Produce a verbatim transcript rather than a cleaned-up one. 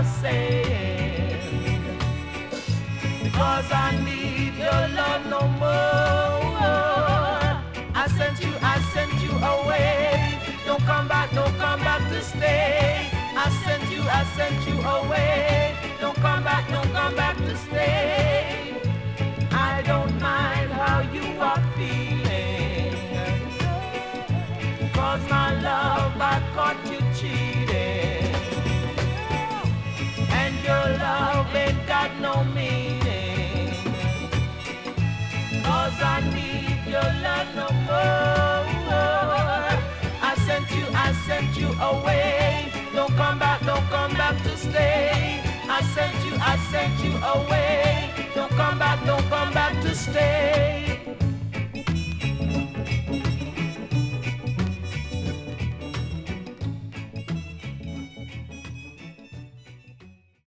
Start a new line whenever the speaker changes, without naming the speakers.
are saying, because I need your love no more. I sent you, I sent you away. Don't come back, don't come back to stay. I sent you, I sent you away. Don't come back, don't come back to stay. I don't mind how you are feeling, 'cause my love, I caught you cheating. And your love ain't got no meaning, 'cause I need your love no more. I sent you, I sent you away. Don't come back, don't come back to stay. I sent you, I sent you away. Don't come back, don't come back to stay.